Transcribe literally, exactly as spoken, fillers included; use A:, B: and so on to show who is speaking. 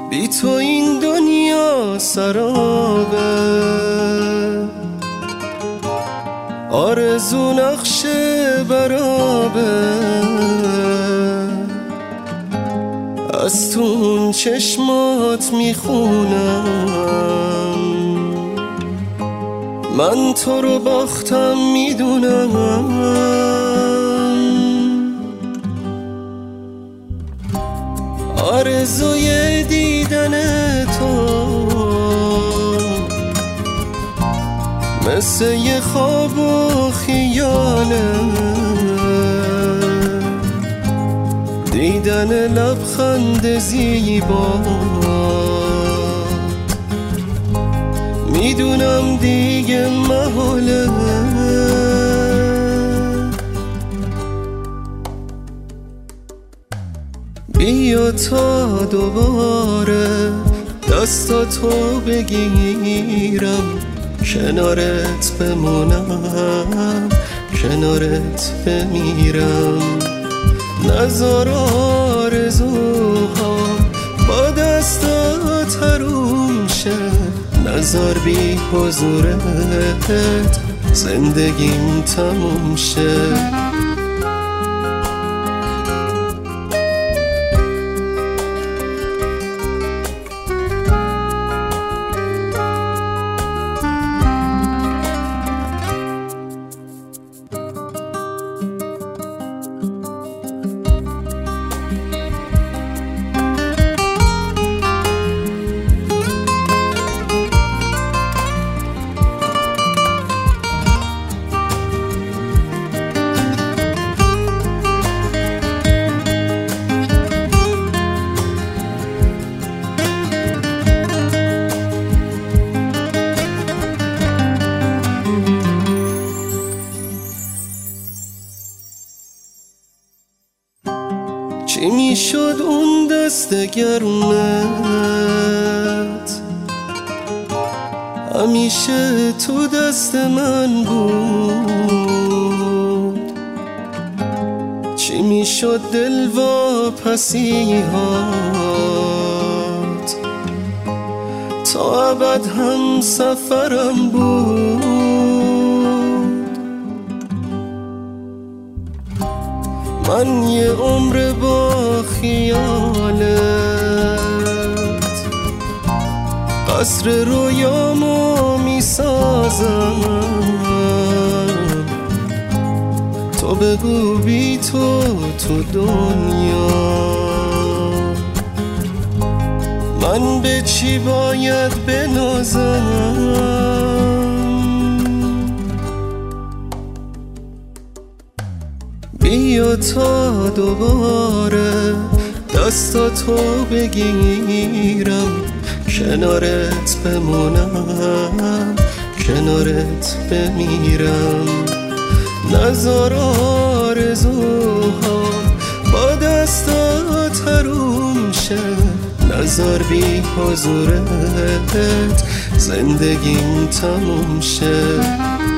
A: بی تو این دنیا سرابه، آرزو نقش برابه، از تو اون چشمات میخونم، من تو رو باختم میدونم. آرزوی دیدن تو مثل یه خواب و خیاله، دیدن لبخند زیبا، میدونم دیگه محاله. بیا تا دوباره دستاتو بگیرم، کنارت بمونم، کنارت بمیرم. نذار آرزوها با دستات حروم شه، نذار بی حضورت زندگیم تموم شه. چی میشد اون دست گرمت، همیشه تو دست من بود. چی میشد دل واپسی هات، تا ابد هم سفرم بود. من یه عمر با خیالت قصر رویامو میسازم. تو بگو بی تو تو دنیا من به چی باید بنازم. بیا تا دوباره دستاتو بگیرم، کنارت بمونم، کنارت بمیرم. نذار آرزوها با دستات حروم شه، نذار بی حضورت زندگیم تموم شه.